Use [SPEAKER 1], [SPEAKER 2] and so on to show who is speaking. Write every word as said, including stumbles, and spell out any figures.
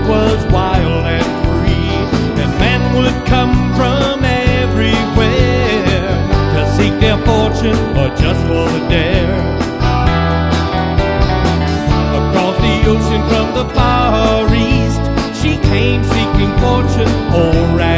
[SPEAKER 1] was wild and free, and men would come from everywhere to seek their fortune or just for the dare. Across the ocean from the Far East, she came seeking fortune, oh, right.